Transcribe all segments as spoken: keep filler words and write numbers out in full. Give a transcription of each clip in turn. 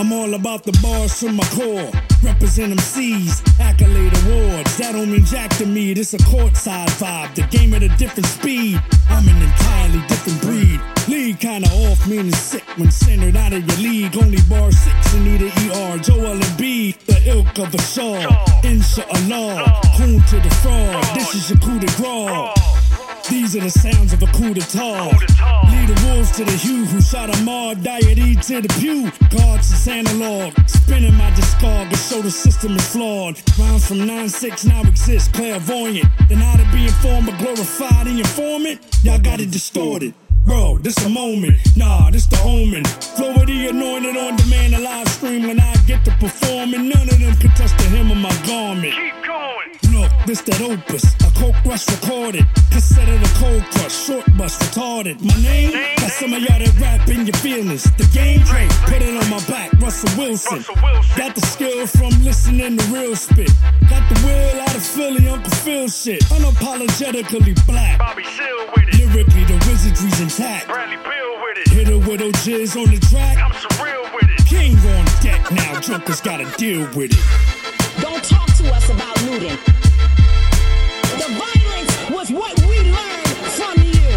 I'm all about the bars from my core. Represent M Cs, accolade awards. That don't mean jack to me, this a courtside vibe. The game at a different speed, I'm an entirely different breed. League kinda off, meaning sick when centered out of your league. Only bar six in either E R, Joel and B, the ilk of a Shaw. Inshallah, coon to the fraud. This is your coup de grace. These are the sounds of a coup d'etat. Lead the wolves to the hue who shot Ahmad, deity to the pew. Guards is analog, spinning my discard to show the system is flawed. Rounds from nine six now exist, clairvoyant. Then how to be informed but glorified the informant? Y'all got it distorted. Bro, this a moment, nah, this the omen. Flow of the anointed on demand, a live stream when I get to perform. And none of them can touch the hem of my garment. Keep going. Look, this that opus, a coke rush recorded. Cassette of the cold crush, short bus retarded. My name, got some of y'all that rap in your feelings. The game, hey, put it on my back, Russell Wilson. Russell Wilson. Got the skill from listening to real spit. Got the will out of Philly, Uncle Phil shit. Unapologetically black. Bobby Seale with it. Lyrically, the wizardry's intact. Bradley Bill with it. Hit a widow jizz on the track. I'm surreal with it. King on deck now, Joker's gotta deal with it. Don't talk to us about looting. The violence was what we learned from you.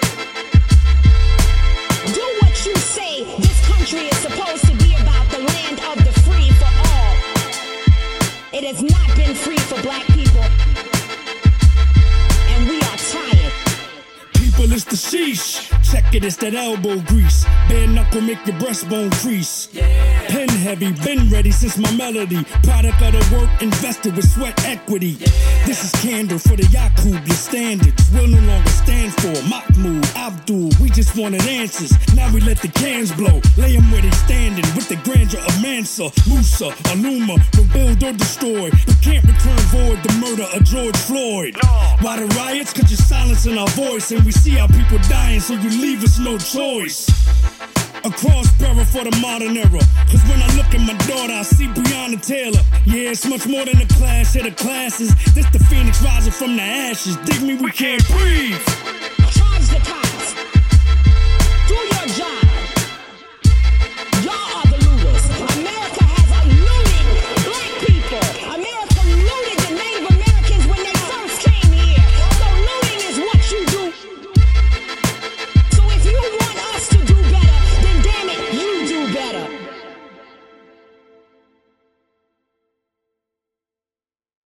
Do what you say. This country is supposed to be about the land of the free for all. It has not been free for black people. And we are tired. People, it's the sheesh. Check it, it's that elbow grease. Bare knuckle make your breastbone crease. Pen heavy, been ready since my melody. Product of the work invested with sweat equity. This is candor for the Yakub, your standards will no longer stand for. Mahmoud, Abdul, we just wanted answers. Now we let the cans blow. Lay them where they standing with the grandeur of Mansa, Musa, Aluma. Rebuild or destroy, but can't return void the murder of George Floyd. Why the riots? Cause you're silencing our voice. And we see our people dying, so you leave us no choice. A cross-bearer for the modern era. Cause when I look at my daughter, I see Breonna Taylor. Yeah, it's much more than a clash of the classes. This the phoenix rising from the ashes. Dig me, we can't breathe.